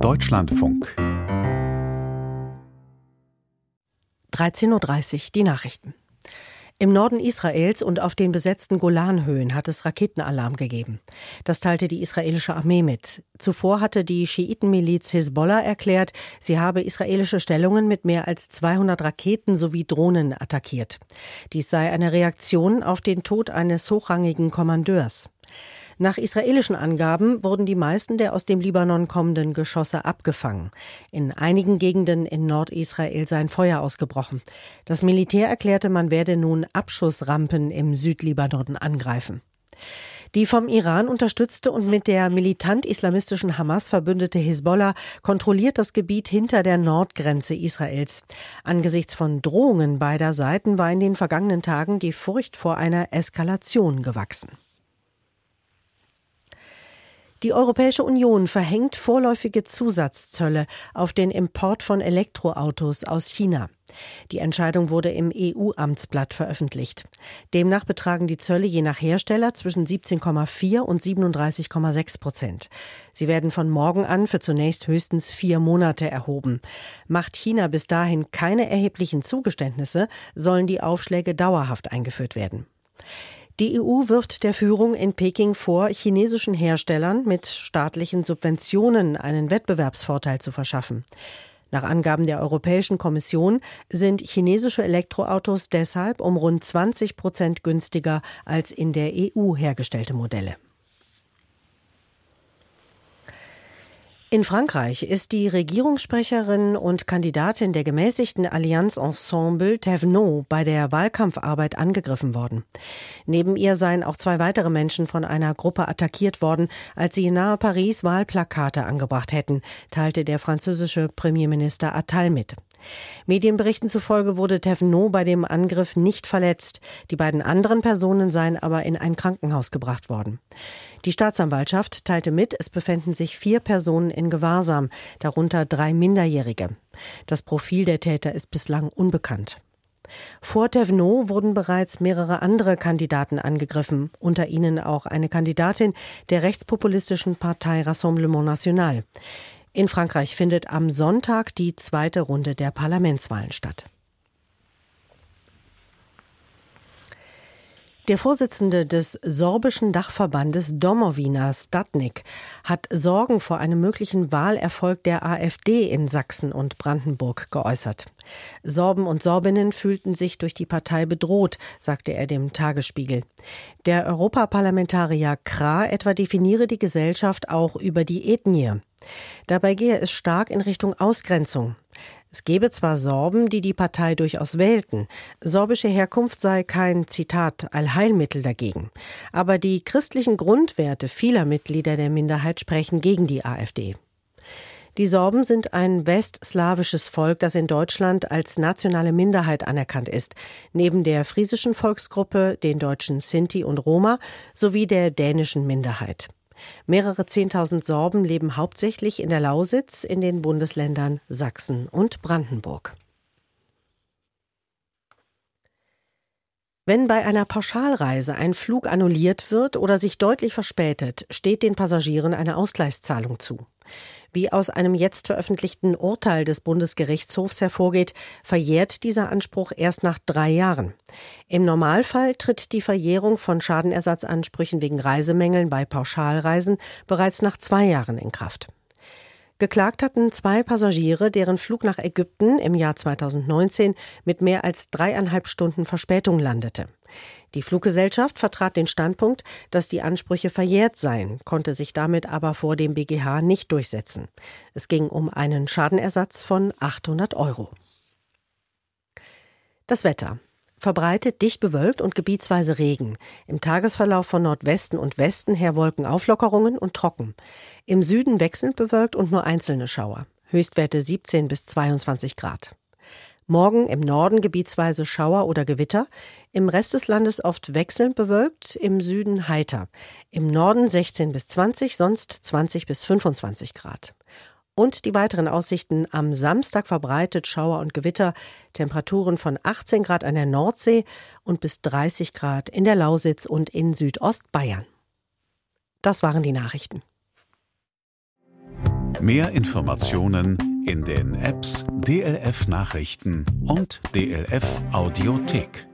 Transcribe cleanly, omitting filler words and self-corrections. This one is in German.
Deutschlandfunk 13:30 Uhr, die Nachrichten. Im Norden Israels und auf den besetzten Golanhöhen hat es Raketenalarm gegeben. Das teilte die israelische Armee mit. Zuvor hatte die Schiitenmiliz Hisbollah erklärt, sie habe israelische Stellungen mit mehr als 200 Raketen sowie Drohnen attackiert. Dies sei eine Reaktion auf den Tod eines hochrangigen Kommandeurs. Nach israelischen Angaben wurden die meisten der aus dem Libanon kommenden Geschosse abgefangen. In einigen Gegenden in Nordisrael sei ein Feuer ausgebrochen. Das Militär erklärte, man werde nun Abschussrampen im Südlibanon angreifen. Die vom Iran unterstützte und mit der militant-islamistischen Hamas verbündete Hisbollah kontrolliert das Gebiet hinter der Nordgrenze Israels. Angesichts von Drohungen beider Seiten war in den vergangenen Tagen die Furcht vor einer Eskalation gewachsen. Die Europäische Union verhängt vorläufige Zusatzzölle auf den Import von Elektroautos aus China. Die Entscheidung wurde im EU-Amtsblatt veröffentlicht. Demnach betragen die Zölle je nach Hersteller zwischen 17,4 und 37,6%. Sie werden von morgen an für zunächst höchstens 4 Monate erhoben. Macht China bis dahin keine erheblichen Zugeständnisse, sollen die Aufschläge dauerhaft eingeführt werden. Die EU wirft der Führung in Peking vor, chinesischen Herstellern mit staatlichen Subventionen einen Wettbewerbsvorteil zu verschaffen. Nach Angaben der Europäischen Kommission sind chinesische Elektroautos deshalb um rund 20% günstiger als in der EU hergestellte Modelle. In Frankreich ist die Regierungssprecherin und Kandidatin der gemäßigten Allianz Ensemble, Thévenot, bei der Wahlkampfarbeit angegriffen worden. Neben ihr seien auch 2 weitere Menschen von einer Gruppe attackiert worden, als sie nahe Paris Wahlplakate angebracht hätten, teilte der französische Premierminister Attal mit. Medienberichten zufolge wurde Thévenot bei dem Angriff nicht verletzt. Die beiden anderen Personen seien aber in ein Krankenhaus gebracht worden. Die Staatsanwaltschaft teilte mit, es befänden sich 4 Personen in Gewahrsam, darunter 3 Minderjährige. Das Profil der Täter ist bislang unbekannt. Vor Thévenot wurden bereits mehrere andere Kandidaten angegriffen, unter ihnen auch eine Kandidatin der rechtspopulistischen Partei Rassemblement National. In Frankreich findet am Sonntag die 2. Runde der Parlamentswahlen statt. Der Vorsitzende des sorbischen Dachverbandes Domovina, Statnik, hat Sorgen vor einem möglichen Wahlerfolg der AfD in Sachsen und Brandenburg geäußert. Sorben und Sorbinnen fühlten sich durch die Partei bedroht, sagte er dem Tagesspiegel. Der Europaparlamentarier Krah etwa definiere die Gesellschaft auch über die Ethnie. Dabei gehe es stark in Richtung Ausgrenzung. Es gebe zwar Sorben, die die Partei durchaus wählten. Sorbische Herkunft sei kein, Zitat, Allheilmittel dagegen. Aber die christlichen Grundwerte vieler Mitglieder der Minderheit sprechen gegen die AfD. Die Sorben sind ein westslawisches Volk, das in Deutschland als nationale Minderheit anerkannt ist, neben der friesischen Volksgruppe, den deutschen Sinti und Roma sowie der dänischen Minderheit. Mehrere 10.000 Sorben leben hauptsächlich in der Lausitz, in den Bundesländern Sachsen und Brandenburg. Wenn bei einer Pauschalreise ein Flug annulliert wird oder sich deutlich verspätet, steht den Passagieren eine Ausgleichszahlung zu. Wie aus einem jetzt veröffentlichten Urteil des Bundesgerichtshofs hervorgeht, verjährt dieser Anspruch erst nach 3 Jahren. Im Normalfall tritt die Verjährung von Schadenersatzansprüchen wegen Reisemängeln bei Pauschalreisen bereits nach 2 Jahren in Kraft. Geklagt hatten 2 Passagiere, deren Flug nach Ägypten im Jahr 2019 mit mehr als 3,5 Stunden Verspätung landete. Die Fluggesellschaft vertrat den Standpunkt, dass die Ansprüche verjährt seien, konnte sich damit aber vor dem BGH nicht durchsetzen. Es ging um einen Schadenersatz von 800 €. Das Wetter. Verbreitet dicht bewölkt und gebietsweise Regen. Im Tagesverlauf von Nordwesten und Westen her Wolkenauflockerungen und trocken. Im Süden wechselnd bewölkt und nur einzelne Schauer. Höchstwerte 17 bis 22 Grad. Morgen im Norden gebietsweise Schauer oder Gewitter, im Rest des Landes oft wechselnd bewölkt, im Süden heiter. Im Norden 16 bis 20, sonst 20 bis 25 Grad. Und die weiteren Aussichten: am Samstag verbreitet Schauer und Gewitter, Temperaturen von 18 Grad an der Nordsee und bis 30 Grad in der Lausitz und in Südostbayern. Das waren die Nachrichten. Mehr Informationen in den Apps DLF Nachrichten und DLF Audiothek.